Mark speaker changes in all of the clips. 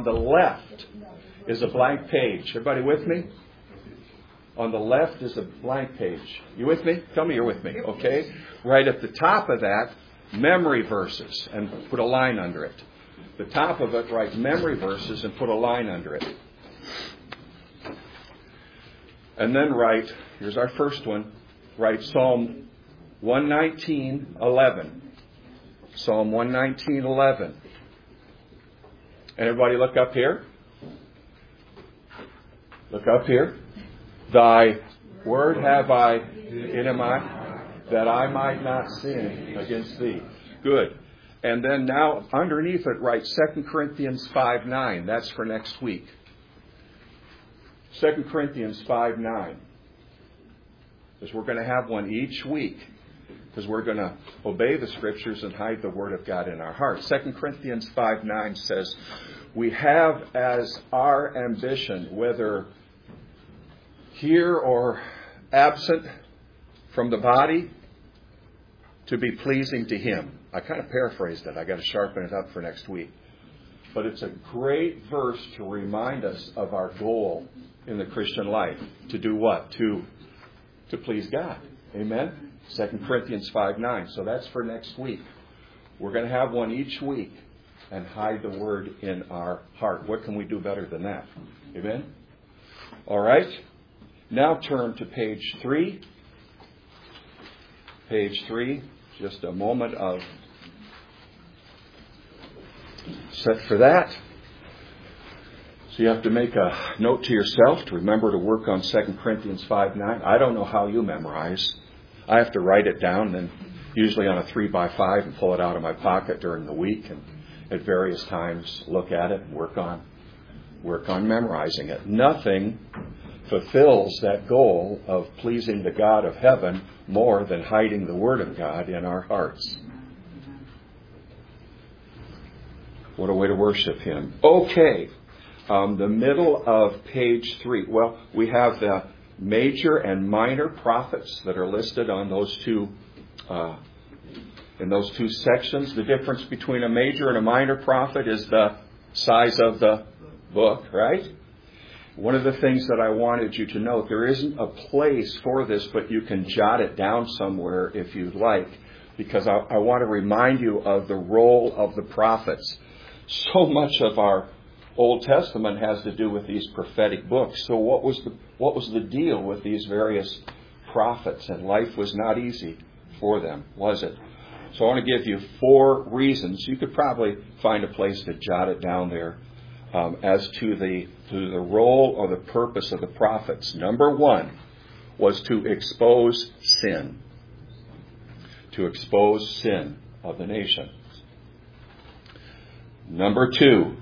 Speaker 1: on the left is a blank page. Everybody with me? On the left is a blank page. You with me? Tell me you're with me, okay? Right at the top of that, memory verses, and put a line under it. The top of it, write memory verses and put a line under it. And then write, here's our first one, write Psalm 119:11. Psalm 119:11. And everybody look up here. Look up here. Thy word have I in my, that I might not sin against thee. Good. And then now underneath it write 2 Corinthians 5:9. That's for next week. 2 Corinthians 5:9. Because we're going to have one each week. Because we're going to obey the Scriptures and hide the Word of God in our hearts. 2 Corinthians 5:9 says, we have as our ambition, whether here or absent from the body, to be pleasing to Him. I kind of paraphrased it. I got to sharpen it up for next week. But it's a great verse to remind us of our goal in the Christian life. To do what? To please God. Amen? 2 Corinthians 5:9. So that's for next week. We're going to have one each week and hide the Word in our heart. What can we do better than that? Amen? All right. Now turn to page 3. Page 3. Just a moment of set for that. So you have to make a note to yourself to remember to work on 2 Corinthians 5:9. I don't know how you memorize. I have to write it down and usually on a 3x5 and pull it out of my pocket during the week and at various times look at it and work on memorizing it. Nothing fulfills that goal of pleasing the God of heaven more than hiding the Word of God in our hearts. What a way to worship Him. Okay. The middle of page 3. Well, we have the major and minor prophets that are listed on those two, in those two sections. The difference between a major and a minor prophet is the size of the book, right? One of the things that I wanted you to note, there isn't a place for this, but you can jot it down somewhere if you'd like, because I want to remind you of the role of the prophets. So much of our Old Testament has to do with these prophetic books. So what was the deal with these various prophets? And life was not easy for them, was it? So I want to give you 4 reasons. You could probably find a place to jot it down there as to the role or the purpose of the prophets. Number 1 was to expose sin. To expose sin of the nation. Number 2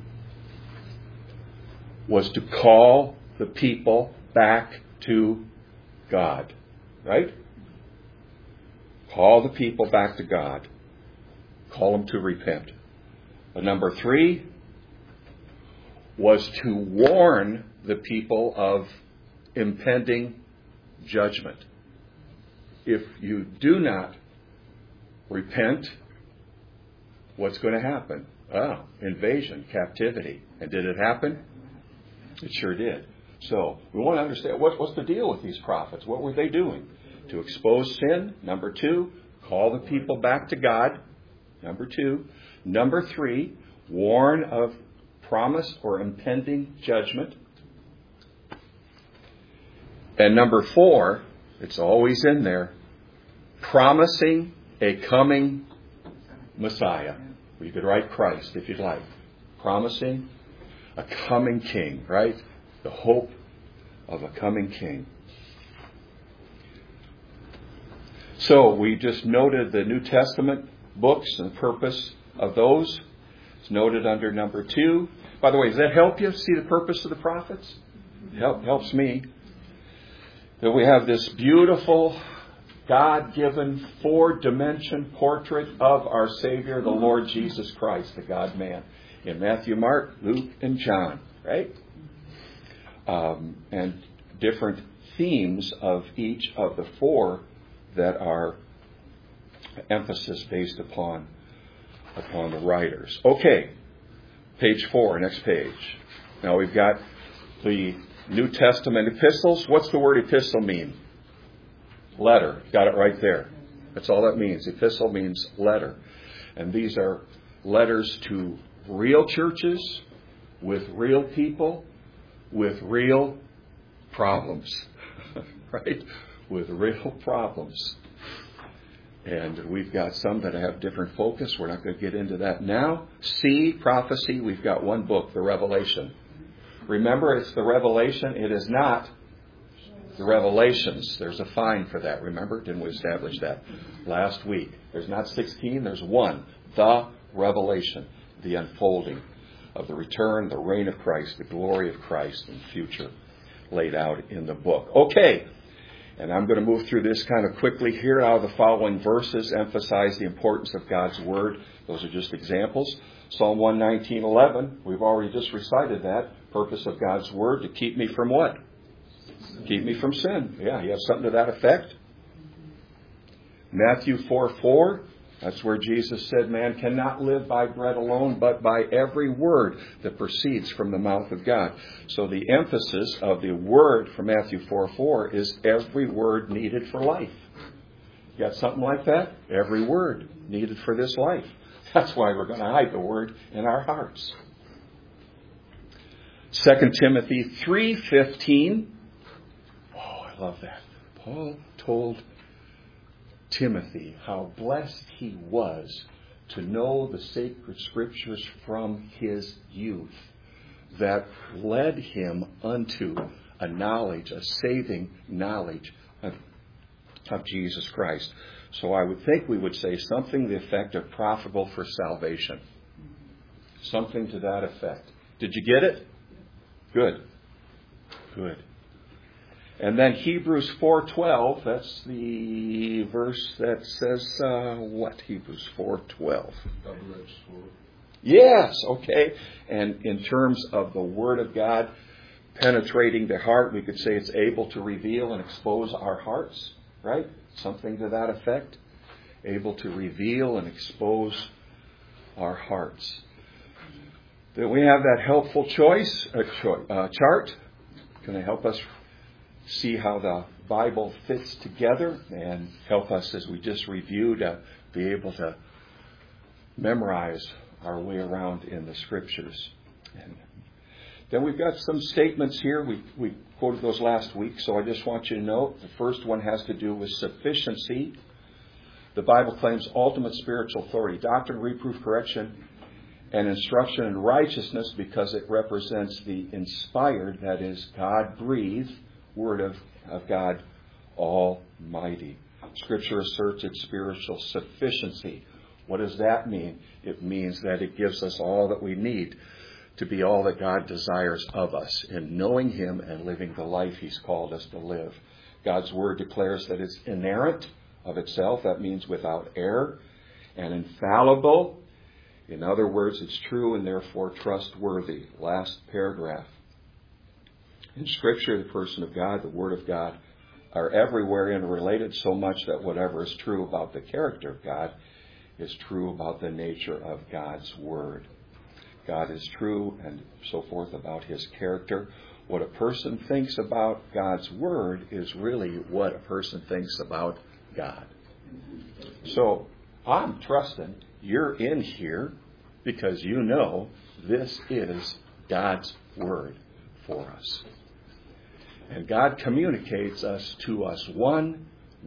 Speaker 1: was to call the people back to God. Right? Call the people back to God. Call them to repent. But number 3 was to warn the people of impending judgment. If you do not repent, what's going to happen? Invasion, captivity. And did it happen? It sure did. So we want to understand what's the deal with these prophets. What were they doing? To expose sin. Number 2, call the people back to God. Number 2. Number 3, warn of promised or impending judgment. And number 4, it's always in there, promising a coming Messiah. You could write Christ if you'd like. Promising a coming king, right? The hope of a coming king. So we just noted the New Testament books and the purpose of those. It's noted under number 2. By the way, does that help you see the purpose of the prophets? It helps me. That we have this beautiful, God-given, 4-dimension portrait of our Savior, the Lord Jesus Christ, the God-man, in Matthew, Mark, Luke, and John, right? And different themes of each of the 4 that are emphasis based upon the writers. Okay, Page 4, next page. Now we've got the New Testament epistles. What's the word epistle mean? Letter. Got it right there. That's all that means. Epistle means letter. And these are letters to real churches, with real people, with real problems. Right? With real problems. And we've got some that have different focus. We're not going to get into that now. C, prophecy. We've got one book, the Revelation. Remember, it's the Revelation. It is not the Revelations. There's a fine for that. Remember? Didn't we establish that last week? There's not 16. There's one. The Revelation. The unfolding of the return, the reign of Christ, the glory of Christ in the future laid out in the book. Okay. And I'm going to move through this kind of quickly here. Out of the following verses emphasize the importance of God's Word. Those are just examples. Psalm 119:11. We've already just recited that. Purpose of God's Word to keep me from what? Keep me from sin. Yeah, you have something to that effect. Matthew 4:4. That's where Jesus said, man cannot live by bread alone, but by every word that proceeds from the mouth of God. So the emphasis of the word from Matthew 4:4 is every word needed for life. You got something like that? Every word needed for this life. That's why we're going to hide the word in our hearts. 2 Timothy 3:15. Oh, I love that. Paul told Timothy how blessed he was to know the sacred scriptures from his youth that led him unto a knowledge, a saving knowledge of Jesus Christ. So I would think we would say something to the effect of profitable for salvation. Something to that effect. Did you get it? Good. Good. And then Hebrews 4:12, that's the verse that says, what? Hebrews 4:12.
Speaker 2: Double-edged sword.
Speaker 1: Yes, okay. And in terms of the Word of God penetrating the heart, we could say it's able to reveal and expose our hearts, right? Something to that effect. Able to reveal and expose our hearts. Then we have that helpful chart. Can it help us see how the Bible fits together and help us, as we just reviewed, to be able to memorize our way around in the Scriptures. And then we've got some statements here. We quoted those last week, so I just want you to note the first one has to do with sufficiency. The Bible claims ultimate spiritual authority, doctrine, reproof, correction, and instruction in righteousness because it represents the inspired, that is, God-breathed, Word of God Almighty. Scripture asserts its spiritual sufficiency. What does that mean? It means that it gives us all that we need to be all that God desires of us in knowing Him and living the life He's called us to live. God's Word declares that it's inerrant of itself. That means without error and infallible. In other words, it's true and therefore trustworthy. Last paragraph. In Scripture, the person of God, the Word of God, are everywhere interrelated so much that whatever is true about the character of God is true about the nature of God's Word. God is true and so forth about His character. What a person thinks about God's Word is really what a person thinks about God. So I'm trusting you're in here because you know this is God's Word for us. And God communicates to us one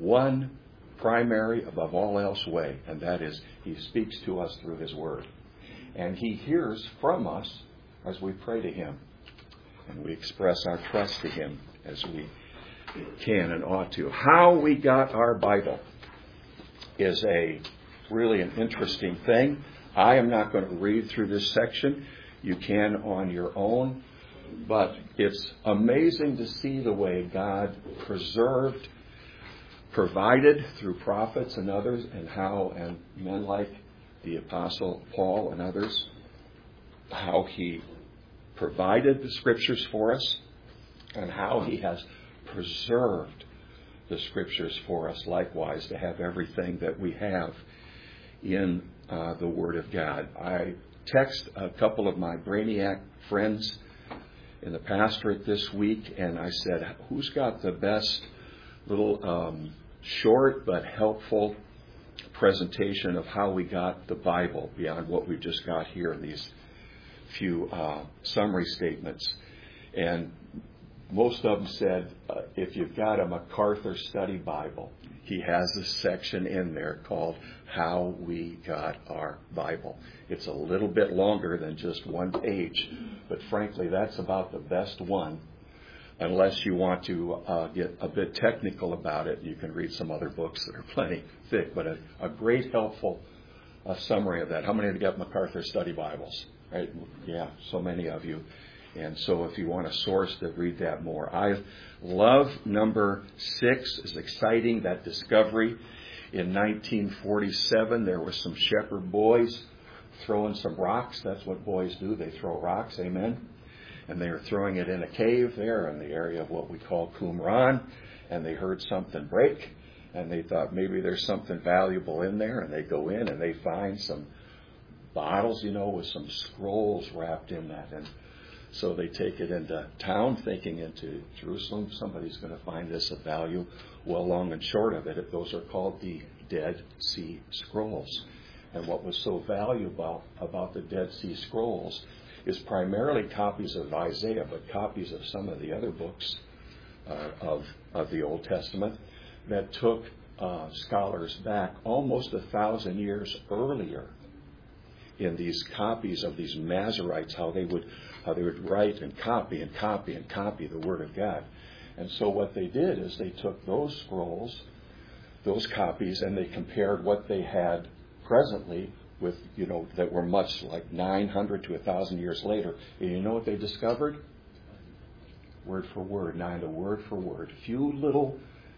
Speaker 1: primary, above all else way, and that is He speaks to us through His Word. And He hears from us as we pray to Him. And we express our trust to Him as we can and ought to. How we got our Bible is really an interesting thing. I am not going to read through this section. You can on your own. But it's amazing to see the way God provided through prophets and others, and men like the Apostle Paul and others, how He provided the Scriptures for us, and how He has preserved the Scriptures for us likewise to have everything that we have in the Word of God. I text a couple of my Brainiac friends in the pastorate this week, and I said, who's got the best little short but helpful presentation of how we got the Bible beyond what we've just got here in these few summary statements? And most of them said, if you've got a MacArthur Study Bible, he has a section in there called How We Got Our Bible. It's a little bit longer than just one page, but frankly, that's about the best one. Unless you want to get a bit technical about it, you can read some other books that are plenty thick, but a great helpful summary of that. How many of you got MacArthur Study Bibles? Right? Yeah, so many of you. And so if you want a source to read that more. I love number 6. It's exciting, that discovery. In 1947, there were some shepherd boys throwing some rocks. That's what boys do. They throw rocks. Amen. And they were throwing it in a cave there in the area of what we call Qumran. And they heard something break. And they thought maybe there's something valuable in there. And they go in and they find some bottles, with some scrolls wrapped in that. And so they take it into town, thinking into Jerusalem, somebody's going to find this of value. Well, long and short of it, those are called the Dead Sea Scrolls. And what was so valuable about the Dead Sea Scrolls is primarily copies of Isaiah, but copies of some of the other books of the Old Testament that took scholars back almost 1,000 years earlier in these copies of these Masoretes, how they would write and copy the Word of God. And so what they did is they took those scrolls, those copies, and they compared what they had presently with, that were much like 900 to 1,000 years later. And you know what they discovered? Word for word, word for word. Few little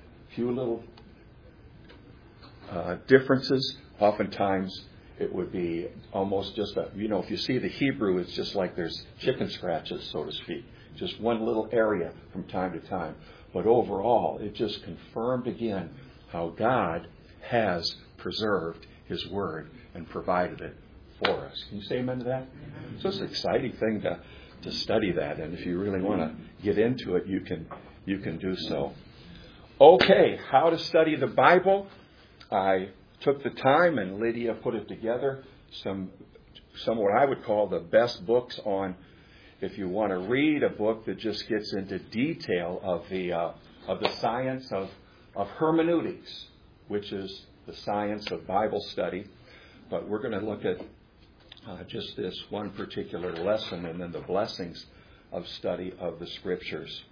Speaker 1: differences. Oftentimes it would be almost just if you see the Hebrew, it's just like there's chicken scratches, so to speak. Just one little area from time to time. But overall, it just confirmed again how God has preserved His Word and provided it for us. Can you say amen to that? So it's an exciting thing to study that. And if you really want to get into it, you can do so. Okay, how to study the Bible. I took the time, and Lydia put it together, some what I would call the best books on, if you want to read a book that just gets into detail of the science of hermeneutics, which is the science of Bible study. But we're going to look at just this one particular lesson and then the blessings of study of the Scriptures.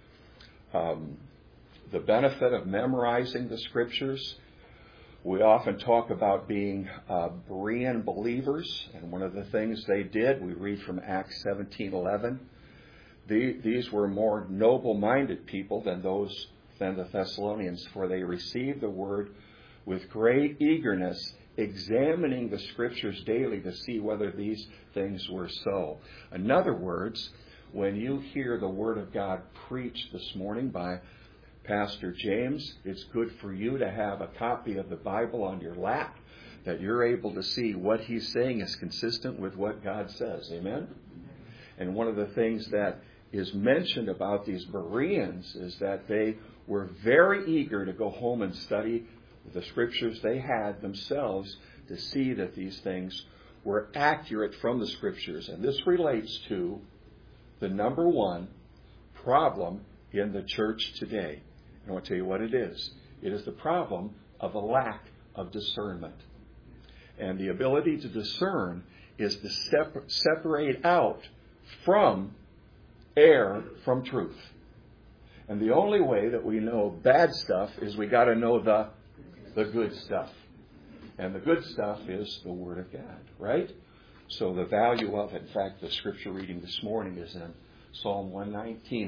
Speaker 1: The benefit of memorizing the Scriptures. We often talk about being Berean believers, and one of the things they did, we read from Acts 17:11. These were more noble-minded people than the Thessalonians, for they received the word with great eagerness, examining the Scriptures daily to see whether these things were so. In other words, when you hear the Word of God preached this morning by Pastor James, it's good for you to have a copy of the Bible on your lap, that you're able to see what he's saying is consistent with what God says. Amen? And one of the things that is mentioned about these Bereans is that they were very eager to go home and study the Scriptures they had themselves to see that these things were accurate from the Scriptures. And this relates to the number one problem in the church today. I want to tell you what it is. It is the problem of a lack of discernment. And the ability to discern is to separate out from error from truth. And the only way that we know bad stuff is we got to know the good stuff. And the good stuff is the Word of God, right? So the value of it, in fact, the scripture reading this morning is in Psalm 119.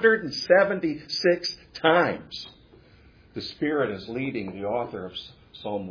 Speaker 1: 176 times the Spirit is leading the author of Psalm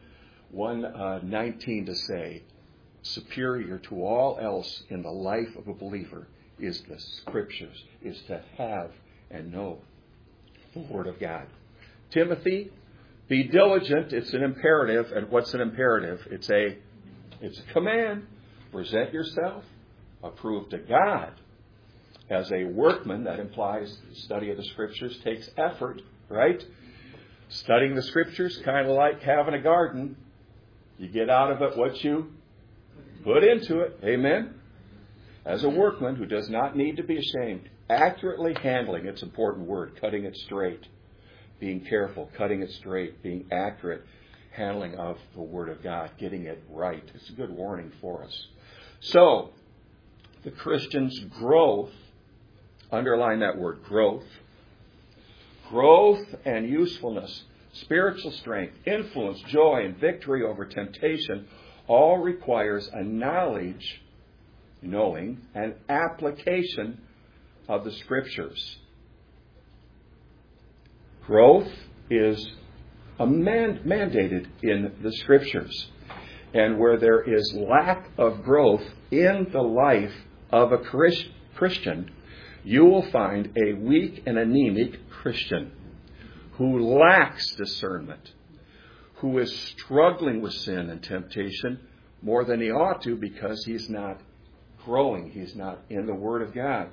Speaker 1: 119 to say, superior to all else in the life of a believer is the Scriptures, is to have and know the Word of God. Timothy, be diligent. It's an imperative. And what's an imperative? It's a command. present yourself approved to God as a workman. That implies the study of the Scriptures takes effort, right? Studying the Scriptures, kind of like having a garden. You get out of it what you put into it. Amen? As a workman who does not need to be ashamed, accurately handling, it's an important word, cutting it straight, being careful, cutting it straight, being accurate, handling of the Word of God, getting it right. It's a good warning for us. So, the Christian's growth, underline that word, growth and usefulness, spiritual strength, influence, joy, and victory over temptation all requires a knowledge, knowing, and application of the Scriptures. Growth is mandated in the Scriptures. And where there is lack of growth in the life of a Christian, you will find a weak and anemic Christian who lacks discernment, who is struggling with sin and temptation more than he ought to because he's not growing. He's not in the Word of God.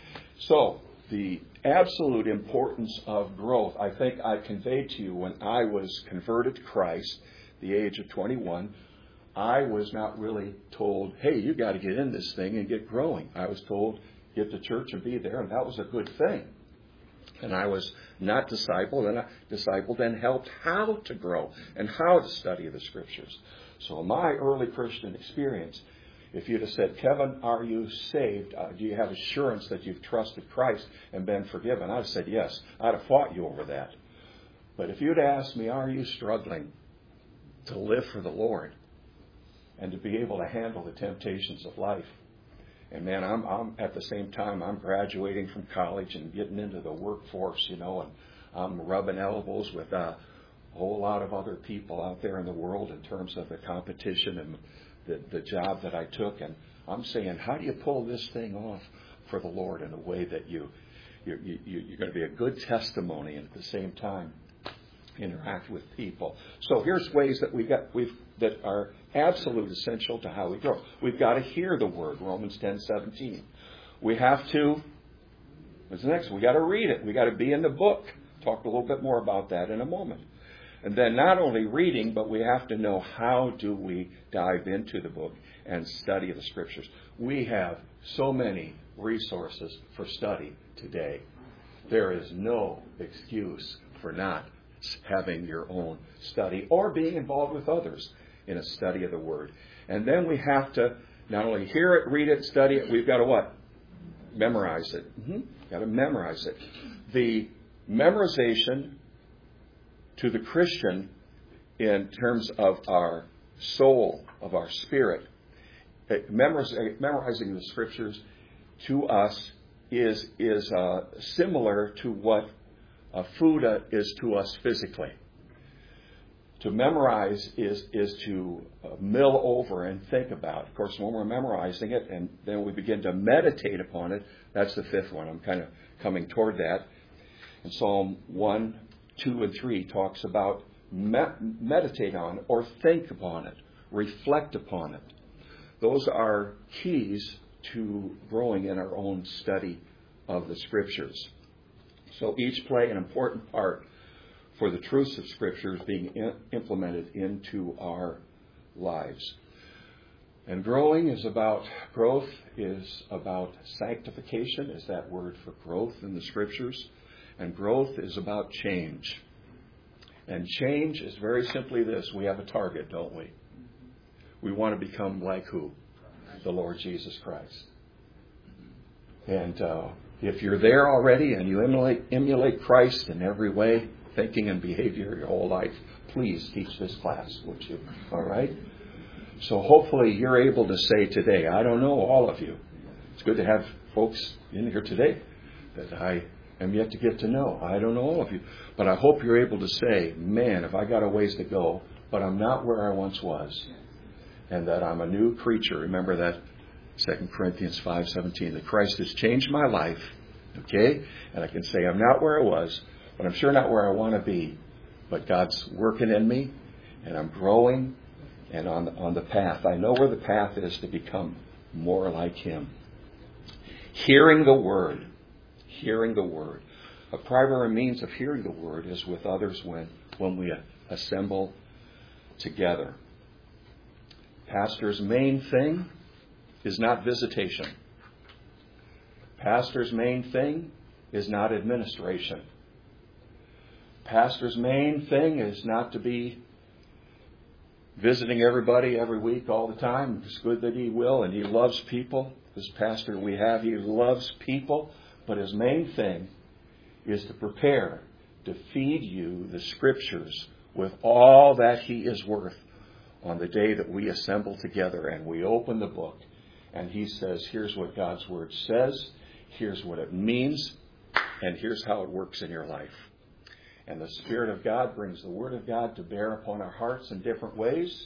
Speaker 1: So, the absolute importance of growth, I think I conveyed to you when I was converted to Christ, the age of 21. I was not really told, hey, you got to get in this thing and get growing. I was told, get to church and be there, and that was a good thing. And I was not discipled, and helped how to grow and how to study the Scriptures. So my early Christian experience, if you'd have said, Kevin, are you saved? Do you have assurance that you've trusted Christ and been forgiven? I'd have said yes. I'd have fought you over that. But if you'd asked me, are you struggling to live for the Lord and to be able to handle the temptations of life? And man, I'm at the same time, I'm graduating from college and getting into the workforce, and I'm rubbing elbows with a whole lot of other people out there in the world in terms of the competition and the job that I took. And I'm saying, how do you pull this thing off for the Lord in a way that you're going to be a good testimony and at the same time interact with people? So here's ways that that are absolute essential to how we grow. We've got to hear the Word, Romans 10:17. We have to, what's the next? We got to read it. We got to be in the book. Talk a little bit more about that in a moment. And then not only reading, but we have to know how do we dive into the book and study the Scriptures. We have so many resources for study today. There is no excuse for not having your own study or being involved with others in a study of the Word. And then we have to not only hear it, read it, study it, we've got to what? Memorize it. Got to memorize it. The memorization to the Christian in terms of our soul, of our spirit, memorizing the Scriptures to us is similar to what food is to us physically. To memorize is to mill over and think about. Of course, when we're memorizing it and then we begin to meditate upon it, that's the fifth one. I'm kind of coming toward that. And Psalm 1, 2, and 3 talks about meditate on it or think upon it, reflect upon it. Those are keys to growing in our own study of the Scriptures. So each play an important part for the truths of Scriptures being implemented into our lives. And growth is about sanctification, is that word for growth in the Scriptures. And growth is about change. And change is very simply this. We have a target, don't we? We want to become like who? The Lord Jesus Christ. And if you're there already and you emulate Christ in every way, thinking and behavior your whole life, please teach this class, would you? All right? So hopefully you're able to say today, I don't know all of you. It's good to have folks in here today that I am yet to get to know. I don't know all of you. But I hope you're able to say, man, if I got a ways to go, but I'm not where I once was. And that I'm a new creature. Remember that 2 Corinthians 5:17, that Christ has changed my life. Okay? And I can say I'm not where I was, but I'm sure not where I want to be. But God's working in me, and I'm growing, and on the path. I know where the path is to become more like Him. Hearing the Word. Hearing the Word. A primary means of hearing the Word is with others when we assemble together. Pastor's main thing is not visitation. Pastor's main thing is not administration. Pastor's main thing is not to be visiting everybody every week all the time. It's good that he will, and he loves people. This pastor we have, he loves people. But his main thing is to prepare to feed you the Scriptures with all that he is worth on the day that we assemble together and we open the book. And he says, here's what God's Word says, here's what it means, and here's how it works in your life. And the Spirit of God brings the Word of God to bear upon our hearts in different ways.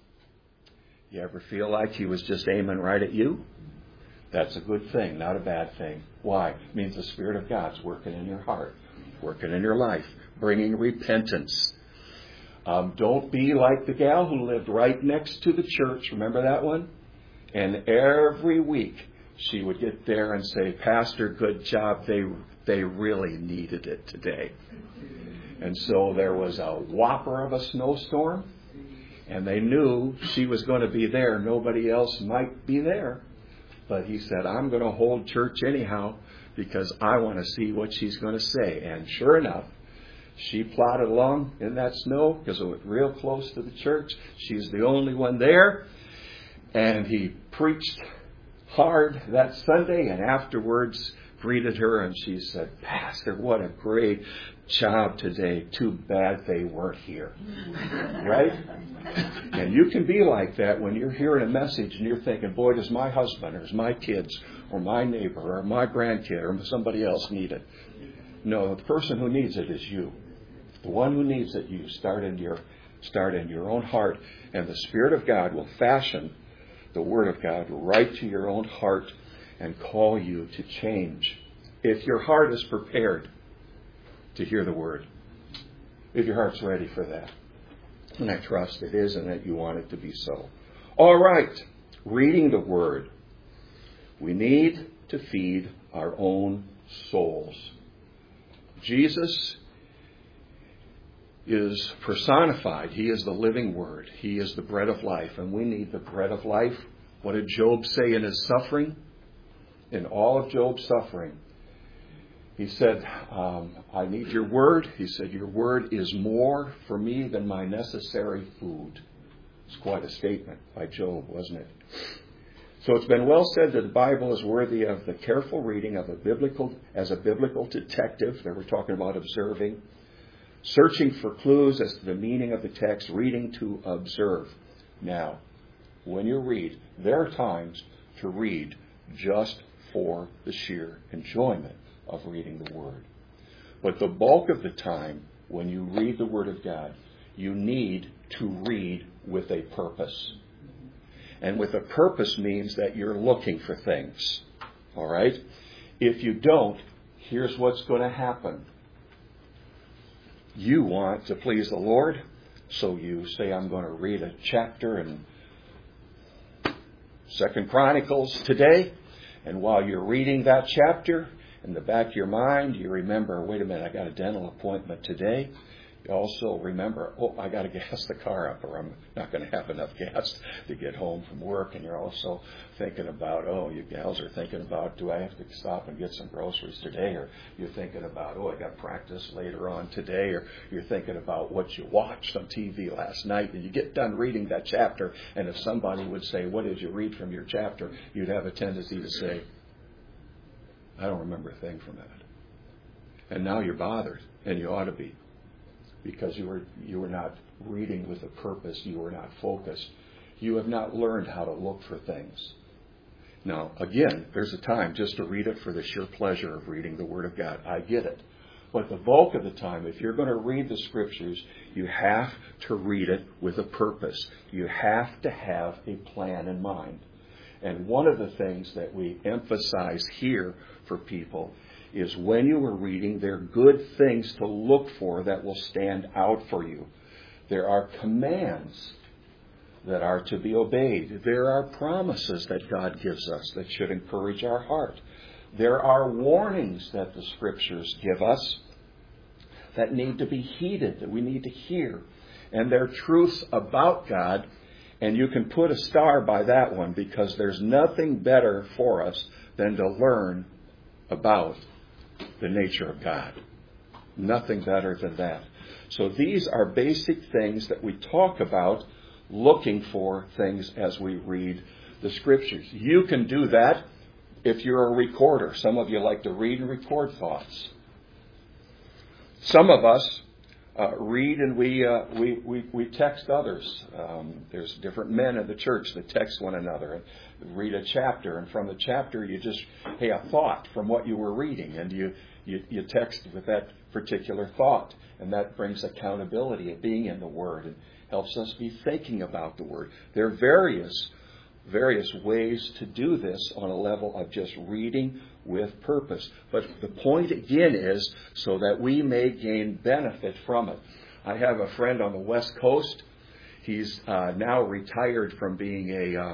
Speaker 1: You ever feel like He was just aiming right at you? That's a good thing, not a bad thing. Why? It means the Spirit of God's working in your heart, working in your life, bringing repentance. Don't be like the gal who lived right next to the church. Remember that one? And every week she would get there and say, Pastor, good job. They really needed it today. And so there was a whopper of a snowstorm, and they knew she was going to be there. Nobody else might be there. But he said, I'm going to hold church anyhow because I want to see what she's going to say. And sure enough, she plodded along in that snow because it was real close to the church. She's the only one there. And he preached hard that Sunday and afterwards greeted her and she said, Pastor, what a great job today. Too bad they weren't here. Right? And you can be like that when you're hearing a message and you're thinking, boy, does my husband or does my kids or my neighbor or my grandkid or somebody else need it. No, the person who needs it is you. The one who needs it, you start in your own heart, and the Spirit of God will fashion the Word of God right to your own heart and call you to change. If your heart is prepared to hear the Word, if your heart's ready for that, and I trust it is and that you want it to be so. All right, reading the Word. We need to feed our own souls. Jesus is personified. He is the living Word. He is the bread of life, and we need the bread of life. What did Job say in his suffering? In all of Job's suffering, he said, I need your Word. He said, your Word is more for me than my necessary food. It's quite a statement by Job, wasn't it? So it's been well said that the Bible is worthy of the careful reading of as a biblical detective. There we're talking about observing, searching for clues as to the meaning of the text, reading to observe. Now, when you read, there are times to read just for the sheer enjoyment of reading the Word. But the bulk of the time, when you read the Word of God, you need to read with a purpose. And with a purpose means that you're looking for things. All right? If you don't, here's what's going to happen. You want to please the Lord, so you say, I'm going to read a chapter in 2 Chronicles today. And while you're reading that chapter, in the back of your mind, you remember, wait a minute, I got a dental appointment today. You also remember, I got to gas the car up or I'm not going to have enough gas to get home from work. And you're also thinking about, you gals are thinking about, do I have to stop and get some groceries today? Or you're thinking about, I got practice later on today. Or you're thinking about what you watched on TV last night. And you get done reading that chapter. And if somebody would say, what did you read from your chapter? You'd have a tendency to say, I don't remember a thing from that. And now you're bothered, and you ought to be. Because you were not reading with a purpose. You were not focused. You have not learned how to look for things. Now, again, there's a time just to read it for the sheer pleasure of reading the Word of God. I get it. But the bulk of the time, if you're going to read the Scriptures, you have to read it with a purpose. You have to have a plan in mind. And one of the things that we emphasize here for people is when you are reading, there are good things to look for that will stand out for you. There are commands that are to be obeyed. There are promises that God gives us that should encourage our heart. There are warnings that the Scriptures give us that need to be heeded, that we need to hear. And they're truths about God, and you can put a star by that one, because there's nothing better for us than to learn about the nature of God. Nothing better than that. So these are basic things that we talk about, looking for things as we read the Scriptures. You can do that if you're a recorder. Some of you like to read and record thoughts. Some of us read and we text others. There's different men in the church that text one another and read a chapter, and from the chapter you just, hey, a thought from what you were reading, and you text with that particular thought, and that brings accountability of being in the Word and helps us be thinking about the Word. There are various ways to do this on a level of just reading with purpose. But the point again is so that we may gain benefit from it. I have a friend on the West Coast. He's now retired from being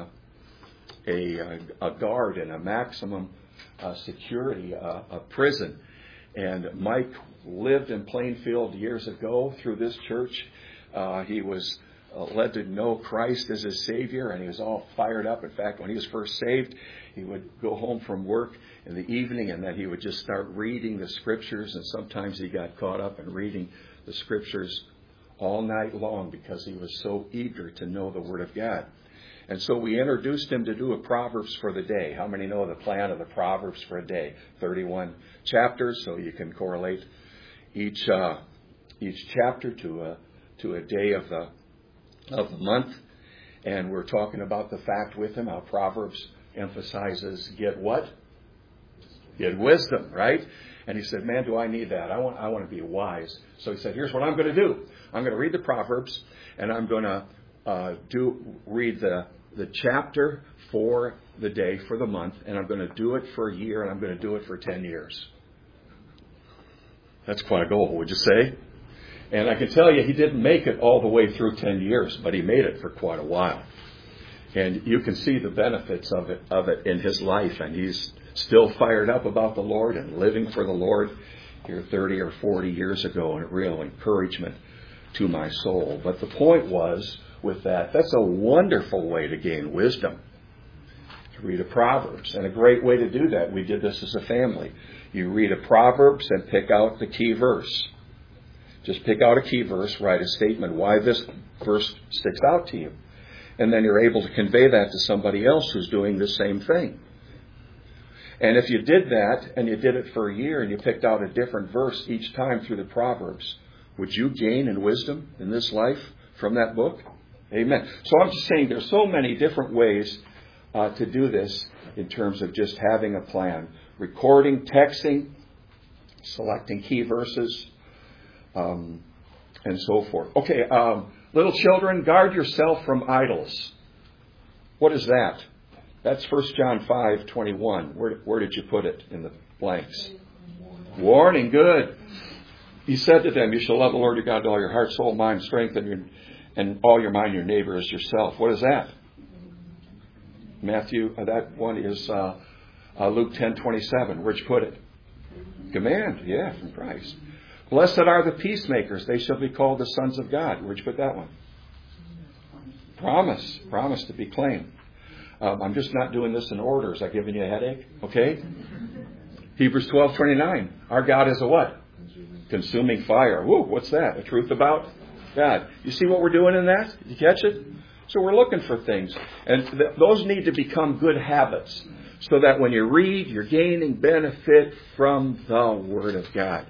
Speaker 1: a guard in a maximum security prison. And Mike lived in Plainfield years ago through this church. He was led to know Christ as his Savior, and he was all fired up. In fact, when he was first saved, he would go home from work in the evening, and then he would just start reading the Scriptures, and sometimes he got caught up in reading the Scriptures all night long because he was so eager to know the Word of God. And so we introduced him to do a Proverbs for the day. How many know the plan of the Proverbs for a day? 31 chapters, so you can correlate each chapter to a day of the month. And we're talking about the fact with him how Proverbs emphasizes get what? Get wisdom, right? And he said, man, do I need that. I want to be wise. So he said, here's what I'm going to do. I'm going to read the Proverbs, and I'm going to read the chapter for the day, for the month, and I'm going to do it for a year, and I'm going to do it for 10 years. That's quite a goal, would you say? And I can tell you, he didn't make it all the way through 10 years, but he made it for quite a while. And you can see the benefits of it in his life, and he's still fired up about the Lord and living for the Lord here 30 or 40 years ago, and a real encouragement to my soul. But the point was, with that's a wonderful way to gain wisdom, to read a Proverbs. And a great way to do that, we did this as a family. You read a Proverbs and pick out the key verse. Just pick out a key verse, write a statement why this verse sticks out to you. And then you're able to convey that to somebody else who's doing the same thing. And if you did that, and you did it for a year, and you picked out a different verse each time through the Proverbs, would you gain in wisdom in this life from that book? Amen. So I'm just saying there's so many different ways to do this in terms of just having a plan. Recording, texting, selecting key verses, and so forth. Okay, little children, guard yourself from idols. What is that? That's 1 John 5:21. Where did you put it in the blanks? Warning, good. He said to them, you shall love the Lord your God with all your heart, soul, mind, strength, and all your mind, your neighbor as yourself. What is that? Matthew, that one is Luke 10:27. Where'd you put it? Command, yeah, from Christ. Blessed are the peacemakers, they shall be called the sons of God. Where'd you put that one? Promise to be claimed. I'm just not doing this in order. Is that giving you a headache? Okay. Hebrews 12:29. Our God is a what? Consuming fire. Woo, what's that? A truth about God. You see what we're doing in that? Did you catch it? So we're looking for things. And those need to become good habits so that when you read, you're gaining benefit from the Word of God.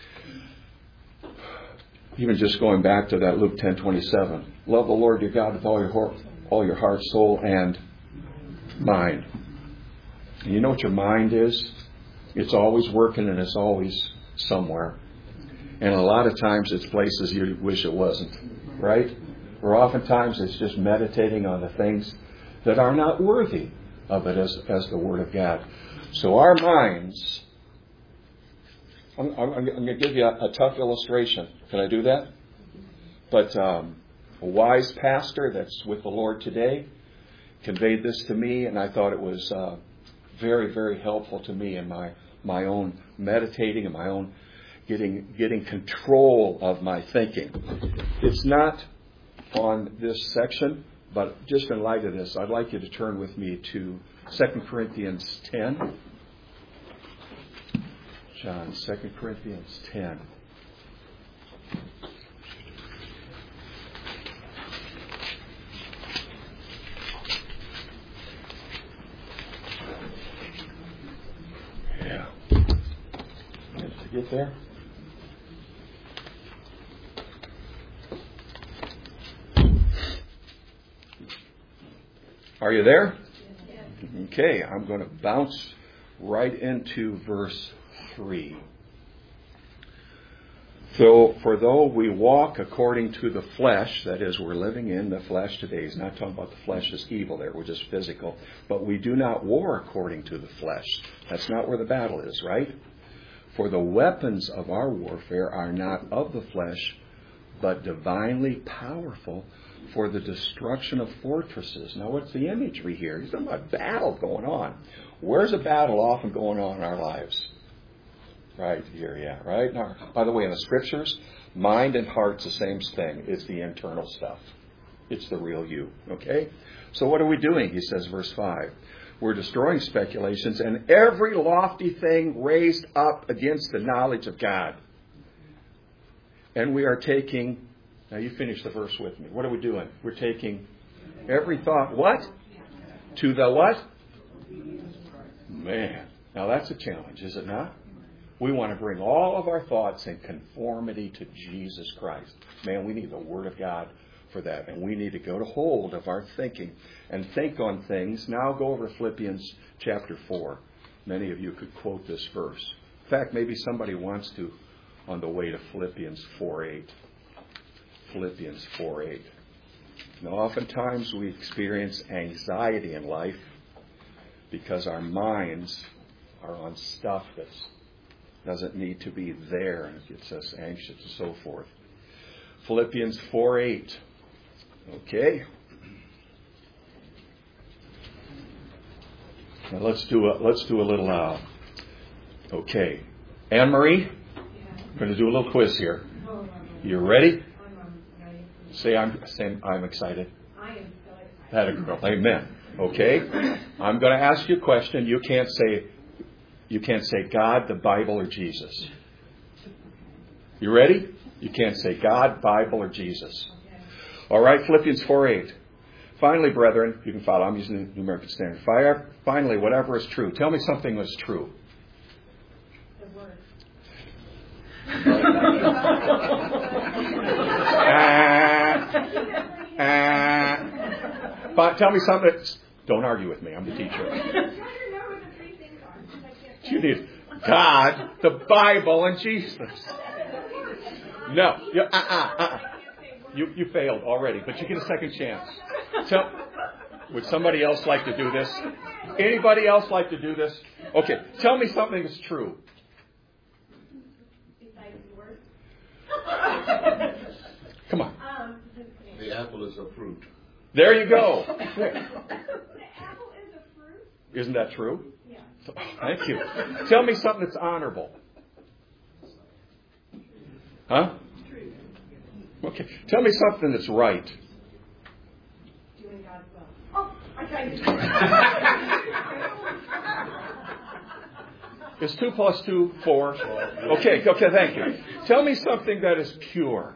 Speaker 1: Even just going back to that Luke 10:27. Love the Lord your God with all your heart, soul, and mind. And you know what your mind is? It's always working and it's always somewhere. And a lot of times it's places you wish it wasn't. Right? Or oftentimes it's just meditating on the things that are not worthy of it as the Word of God. So our minds... I'm going to give you a tough illustration. Can I do that? But wise pastor that's with the Lord today conveyed this to me, and I thought it was very, very helpful to me in my own meditating and my own getting control of my thinking. It's not on this section, but just in light of this, I'd like you to turn with me to 2 Corinthians 10. John, 2 Corinthians 10. Yeah. Did you get there? Are you there? Okay, I'm going to bounce right into verse 3. So, for though we walk according to the flesh, that is, we're living in the flesh today. He's not talking about the flesh as evil there, we're just physical. But we do not war according to the flesh. That's not where the battle is, right? For the weapons of our warfare are not of the flesh, but divinely powerful for the destruction of fortresses. Now, what's the imagery here? He's talking about battle going on. Where's a battle often going on in our lives? Right here, yeah, right? Now, by the way, in the Scriptures, mind and heart's the same thing. It's the internal stuff. It's the real you, okay? So what are we doing? He says, verse 5. We're destroying speculations and every lofty thing raised up against the knowledge of God. And we are taking... Now you finish the verse with me. What are we doing? We're taking every thought, what? To the what? Man, now that's a challenge, is it not? We want to bring all of our thoughts in conformity to Jesus Christ. Man, we need the Word of God for that. And we need to go to hold of our thinking and think on things. Now go over to Philippians chapter 4. Many of you could quote this verse. In fact, maybe somebody wants to on the way to Philippians 4:8. Philippians 4:8. Now, oftentimes we experience anxiety in life because our minds are on stuff that doesn't need to be there and it gets us anxious and so forth. Philippians 4:8. Okay. Now let's do a little. Okay, Anne Marie, I'm going to do a little quiz here. You ready? Say I'm excited. I am so excited. That a girl. Amen. Okay. I'm going to ask you a question. You can't say God, the Bible, or Jesus. You ready? You can't say God, Bible, or Jesus. All right. Philippians 4:8. Finally, brethren, you can follow. I'm using the New American Standard. Finally, whatever is true. Tell me something that's true.
Speaker 2: The Word.
Speaker 1: But tell me something that's... Don't argue with me. I'm the teacher. You need God, the Bible, and Jesus. No. You failed already, but you get a second chance. Would somebody else like to do this? Anybody else like to do this? Okay. Tell me something that's true. Come on.
Speaker 3: The apple is a fruit.
Speaker 1: There you go.
Speaker 2: The apple is a fruit?
Speaker 1: Isn't that true?
Speaker 2: Yeah.
Speaker 1: Thank you. Tell me something that's honorable. Huh?
Speaker 2: True.
Speaker 1: Okay. Tell me something that's right.
Speaker 2: Doing God's will. Oh, I tried to.
Speaker 1: Is 2 + 2 4? Okay, thank you. Tell me something that is pure.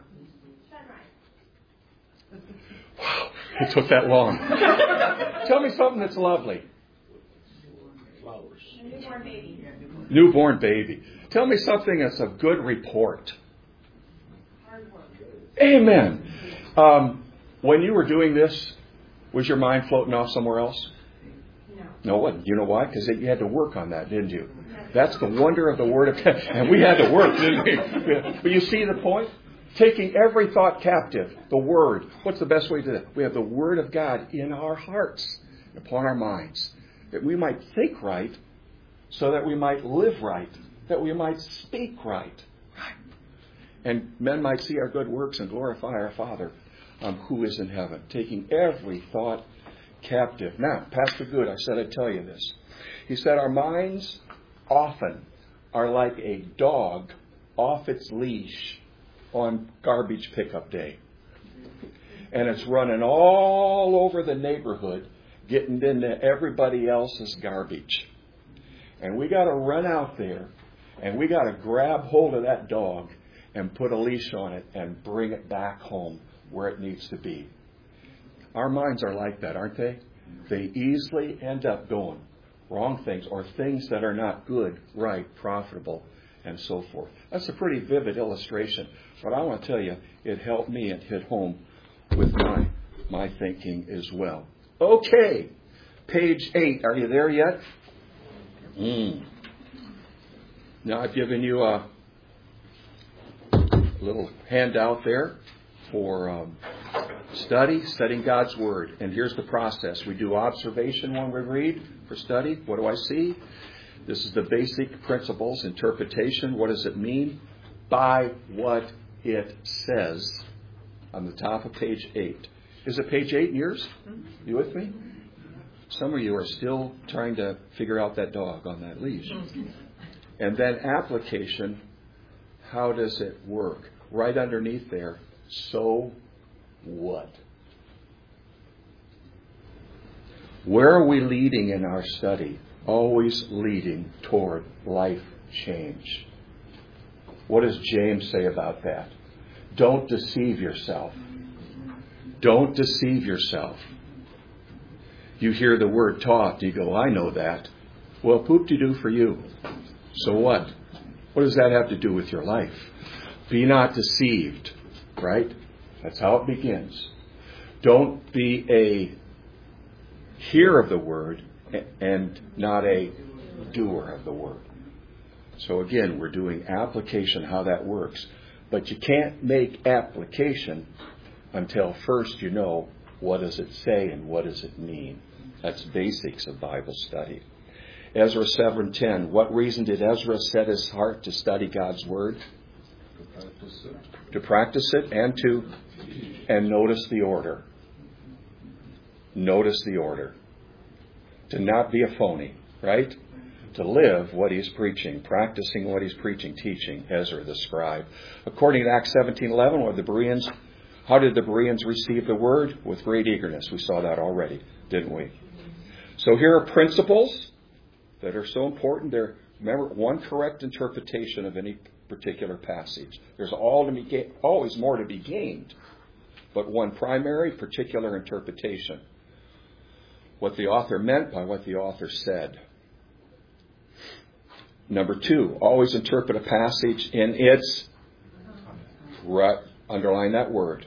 Speaker 1: Wow, it took that long. Tell me something that's lovely.
Speaker 3: Flowers.
Speaker 2: A newborn baby.
Speaker 1: Newborn baby. Tell me something that's a good report.
Speaker 2: Hard work.
Speaker 1: Amen. When you were doing this, was your mind floating off somewhere else? No, it wasn't. You know why? Because you had to work on that, didn't you? That's the wonder of the Word of God. And we had to work, didn't we? But you see the point? Taking every thought captive, the Word. What's the best way to do that? We have the Word of God in our hearts, upon our minds, that we might think right, so that we might live right, that we might speak right. And men might see our good works and glorify our Father. who is in heaven, taking every thought captive. Now, Pastor Good, I said I'd tell you this. He said our minds often are like a dog off its leash on garbage pickup day. And it's running all over the neighborhood, getting into everybody else's garbage. And we got to run out there, and we got to grab hold of that dog and put a leash on it and bring it back home where it needs to be. Our minds are like that, aren't they? They easily end up going wrong things or things that are not good, right, profitable, and so forth. That's a pretty vivid illustration. But I want to tell you, it helped me and hit home with my thinking as well. Okay, page 8. Are you there yet? Now I've given you a little handout there for studying God's Word. And here's the process. We do observation when we read for study. What do I see? This is the basic principles. Interpretation. What does it mean? By what it says. On the top of page 8. Is it page 8 in yours? You with me? Some of you are still trying to figure out that dog on that leash. And then application. How does it work? Right underneath there. So what? Where are we leading in our study? Always leading toward life change. What does James say about that? Don't deceive yourself. Don't deceive yourself. You hear the word taught, you go, I know that. Well, poop-de-doo for you. So what? What does that have to do with your life? Be not deceived, right? That's how it begins. Don't be a hearer of the word and not a doer of the word. So again, we're doing application, how that works. But you can't make application until first you know what does it say and what does it mean. That's basics of Bible study. Ezra 7:10. What reason did Ezra set his heart to study God's Word? To practice it and notice the order. Notice the order. To not be a phony, right? To live what he's preaching, practicing what he's preaching, teaching, Ezra the scribe. According to Acts 17:11, how did the Bereans receive the word? With great eagerness. We saw that already, didn't we? So here are principles that are so important. Remember, one correct interpretation of any particular passage. There's always more to be gained, but one primary, particular interpretation. What the author meant by what the author said. Number 2, always interpret a passage in its, underline that word.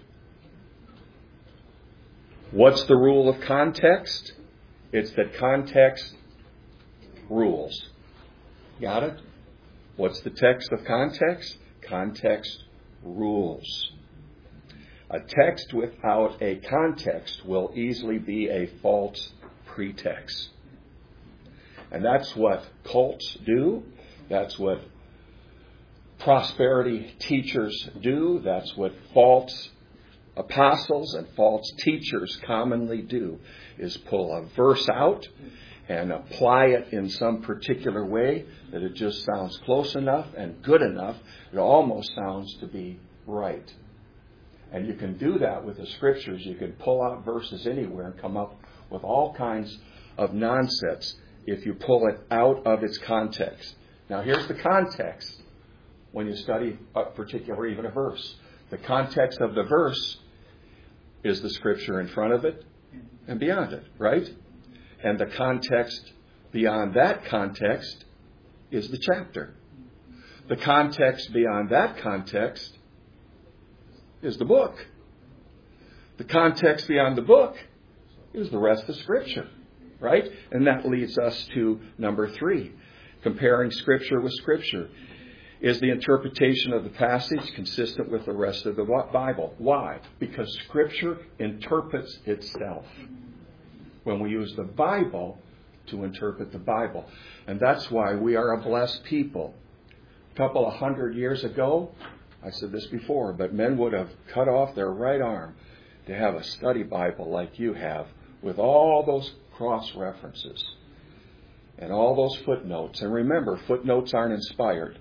Speaker 1: What's the rule of context? It's that context rules. Got it? What's the text of context? Context rules. A text without a context will easily be a false pretext. And that's what cults do. That's what prosperity teachers do. That's what false apostles and false teachers commonly do, is pull a verse out and apply it in some particular way that it just sounds close enough and good enough. It almost sounds to be right. And you can do that with the Scriptures. You can pull out verses anywhere and come up with all kinds of nonsense if you pull it out of its context. Now here's the context when you study a particular, even a verse. The context of the verse is the Scripture in front of it and beyond it, right? And the context beyond that context is the chapter. The context beyond that context is the book. The context beyond the book is the rest of Scripture, right? And that leads us to number 3, comparing Scripture with Scripture. Is the interpretation of the passage consistent with the rest of the Bible? Why? Because Scripture interprets itself. When we use the Bible to interpret the Bible. And that's why we are a blessed people. A couple of 100 years ago, I said this before, but men would have cut off their right arm to have a study Bible like you have with all those cross-references and all those footnotes. And remember, footnotes aren't inspired.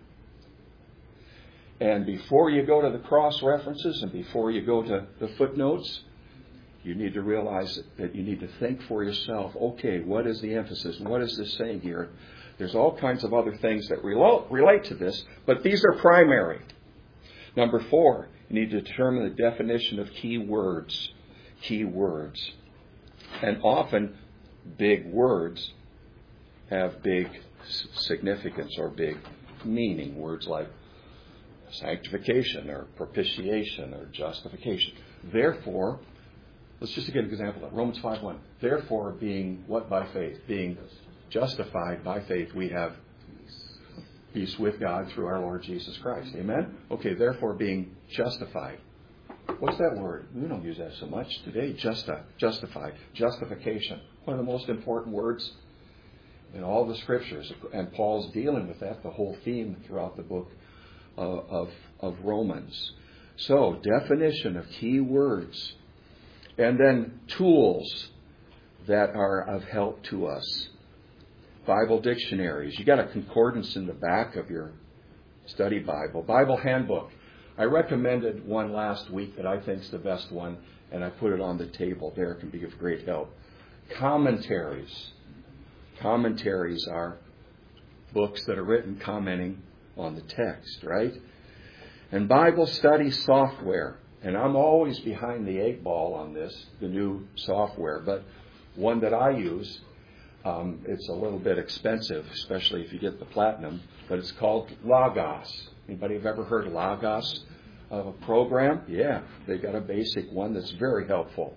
Speaker 1: And before you go to the cross-references and before you go to the footnotes, you need to realize that you need to think for yourself, okay, what is the emphasis? What is this saying here? There's all kinds of other things that relate to this, but these are primary. Number 4, you need to determine the definition of key words. Key words. And often, big words have big significance or big meaning. Words like sanctification or propitiation or justification. Therefore, let's just get an example of Romans 5:1. Therefore, being what by faith? Being justified by faith, we have peace with God through our Lord Jesus Christ. Amen? Okay, therefore, being justified. What's that word? We don't use that so much today. Justified. Justification. One of the most important words in all the Scriptures. And Paul's dealing with that, the whole theme throughout the book of Romans. So, definition of key words. And then tools that are of help to us. Bible dictionaries. You got a concordance in the back of your study Bible. Bible handbook. I recommended one last week that I think is the best one, and I put it on the table there. It can be of great help. Commentaries. Commentaries are books that are written commenting on the text, right? And Bible study software. And I'm always behind the 8 ball on this, the new software. But one that I use, it's a little bit expensive, especially if you get the platinum, but it's called Logos. Anybody have ever heard of Logos, of a program? Yeah, they got a basic one that's very helpful.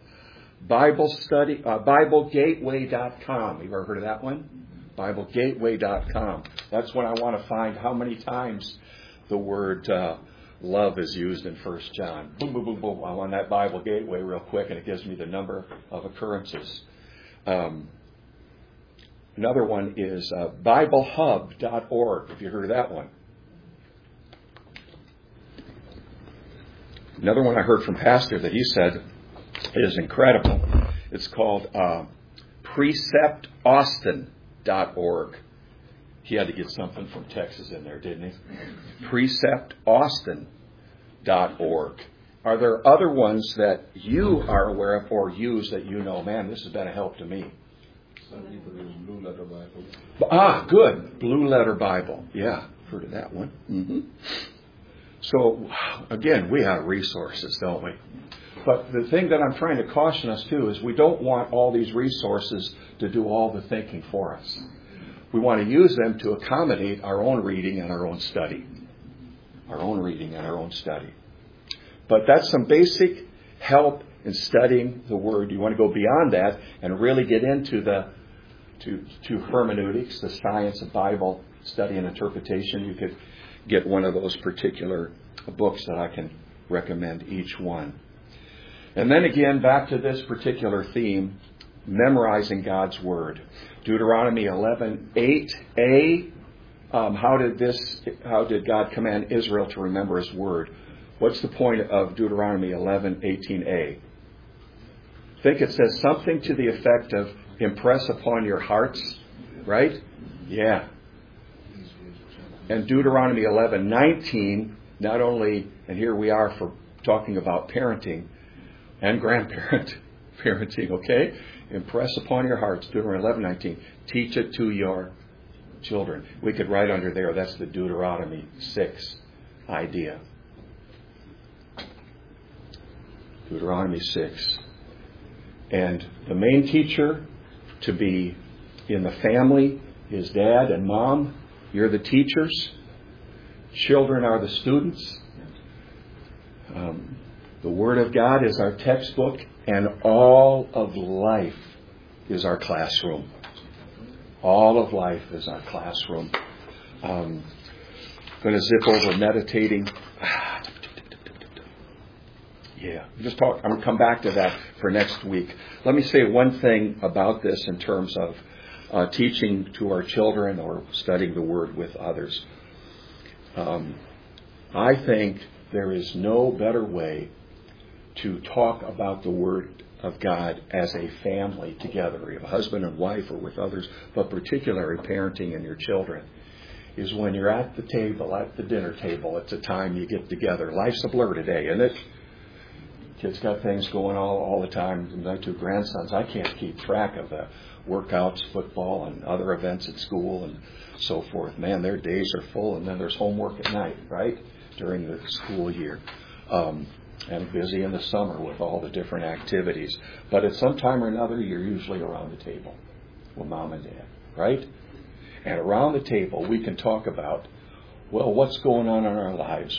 Speaker 1: BibleGateway.com. You ever heard of that one? BibleGateway.com. That's when I want to find how many times the word love is used in 1 John. Boom, boom, boom, boom. I'm on that Bible Gateway real quick, and it gives me the number of occurrences. Another one is BibleHub.org. Have you heard of that one? Another one I heard from Pastor that he said is incredible. It's called PreceptAustin.org. He had to get something from Texas in there, didn't he? PreceptAustin.org. Are there other ones that you are aware of or use that you know, man, this has been a help to me?
Speaker 3: Some people use Blue Letter Bible.
Speaker 1: Good. Blue Letter Bible. Yeah, heard of that one. Mm-hmm. So, again, we have resources, don't we? But the thing that I'm trying to caution us to is we don't want all these resources to do all the thinking for us. We want to use them to accommodate our own reading and our own study. Our own reading and our own study. But that's some basic help in studying the Word. You want to go beyond that and really get into to hermeneutics, the science of Bible study and interpretation. You could get one of those particular books that I can recommend each one. And then again, back to this particular theme, memorizing God's Word. Deuteronomy 11:8a. How did God command Israel to remember His Word? What's the point of Deuteronomy 11:18a? I think it says something to the effect of impress upon your hearts, right? Yeah. And Deuteronomy 11:19, not only, and here we are for talking about parenting and parenting, okay? Impress upon your hearts, Deuteronomy 11:19. Teach it to your children. We could write under there, that's the Deuteronomy 6 idea. Deuteronomy 6. And the main teacher to be in the family is dad and mom. You're the teachers. Children are the students. The Word of God is our textbook, and all of life is our classroom. All of life is our classroom. I'm going to zip over meditating. Yeah, I'm going to come back to that for next week. Let me say one thing about this in terms of teaching to our children or studying the Word with others. I think there is no better way to talk about the Word of God as a family together, a husband and wife or with others, but particularly parenting and your children, is when you're at the table, at the dinner table. It's a time you get together. Life's a blur today, isn't it? Kids got things going all the time. My 2 grandsons, I can't keep track of the workouts, football, and other events at school and so forth. Man, their days are full, and then there's homework at night, right, during the school year. And busy in the summer with all the different activities. But at some time or another, you're usually around the table with Mom and Dad, right? And around the table, we can talk about, well, what's going on in our lives?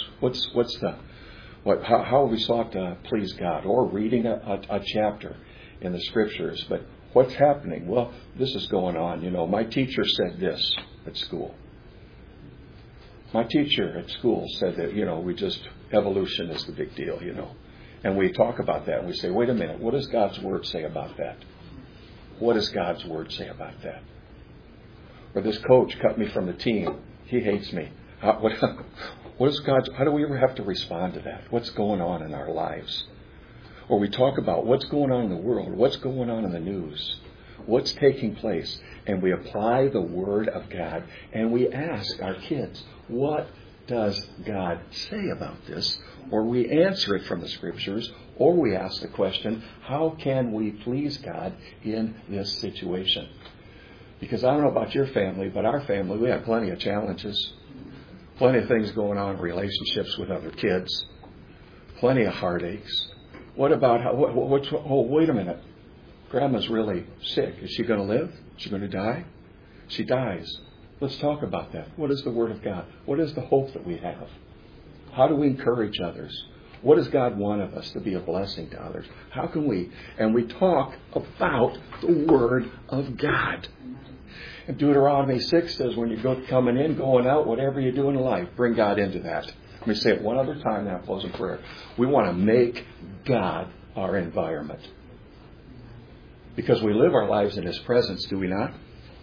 Speaker 1: How have we sought to please God? Or reading a chapter in the Scriptures. But what's happening? Well, this is going on. You know, my teacher said this at school. My teacher at school said that, evolution is the big deal, And we talk about that and we say, wait a minute, what does God's Word say about that? What does God's Word say about that? Or this coach cut me from the team. He hates me. How do we ever have to respond to that? What's going on in our lives? Or we talk about what's going on in the world, what's going on in the news, what's taking place, and we apply the Word of God and we ask our kids, what does God say about this? Or we answer it from the Scriptures, or we ask the question, how can we please God in this situation? Because I don't know about your family, but our family, we have plenty of challenges, plenty of things going on in relationships with other kids, plenty of heartaches. What about, wait a minute. Grandma's really sick. Is she going to live? Is she going to die? She dies. Let's talk about that. What is the Word of God? What is the hope that we have? How do we encourage others? What does God want of us to be a blessing to others? How can we? And we talk about the Word of God. And Deuteronomy 6 says when you go coming in, going out, whatever you do in life, bring God into that. Let me say it one other time now, closing prayer. We want to make God our environment. Because we live our lives in His presence, do we not?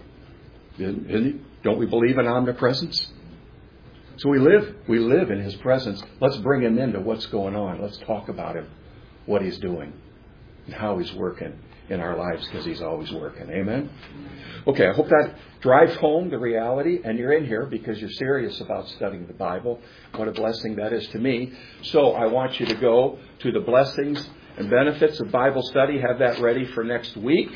Speaker 1: Don't we believe in omnipresence? So we live in His presence. Let's bring Him into what's going on. Let's talk about Him, what He's doing, and how He's working in our lives, because He's always working. Amen? Okay, I hope that drives home the reality, and you're in here because you're serious about studying the Bible. What a blessing that is to me. So I want you to go to the blessings and benefits of Bible study. Have that ready for next week.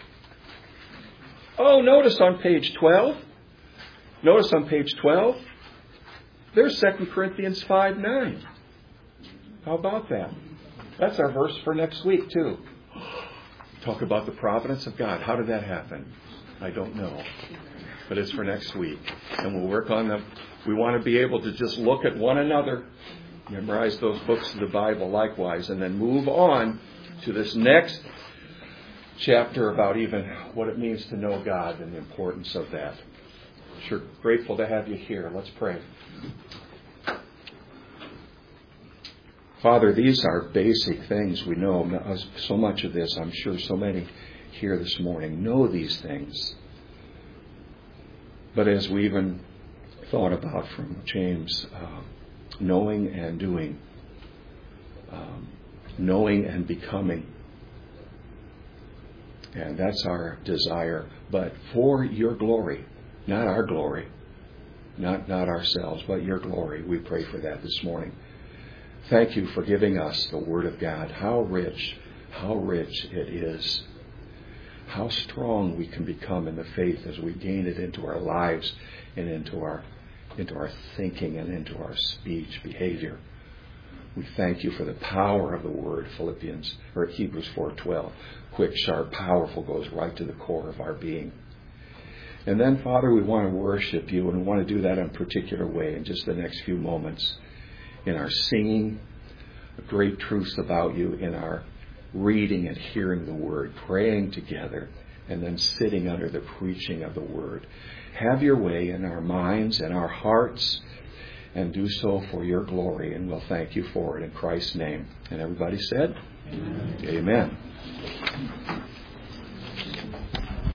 Speaker 1: Oh, notice on page 12. Notice on page 12. There's 2 Corinthians 5:9. How about that? That's our verse for next week, too. Talk about the providence of God. How did that happen? I don't know. But it's for next week. And we'll work on them. We want to be able to just look at one another, memorize those books of the Bible likewise, and then move on to this next chapter about even what it means to know God and the importance of that. Sure, grateful to have you here. Let's pray. Father, these are basic things we know. So much of this, I'm sure so many here this morning know these things. But as we even thought about from James, knowing and doing, knowing and becoming. And that's our desire. But for your glory, not our glory, not ourselves, but your glory, we pray for that this morning. Thank you for giving us the Word of God. How rich it is. How strong we can become in the faith as we gain it into our lives and into our thinking and into our speech, behavior. We thank you for the power of the Word, Hebrews 4:12. Quick, sharp, powerful, goes right to the core of our being. And then, Father, we want to worship you, and we want to do that in a particular way in just the next few moments. In our singing, great truths about you, in our reading and hearing the Word, praying together, and then sitting under the preaching of the Word. Have your way in our minds and our hearts, and do so for your glory, and we'll thank you for it in Christ's name. And everybody said, Amen. Amen.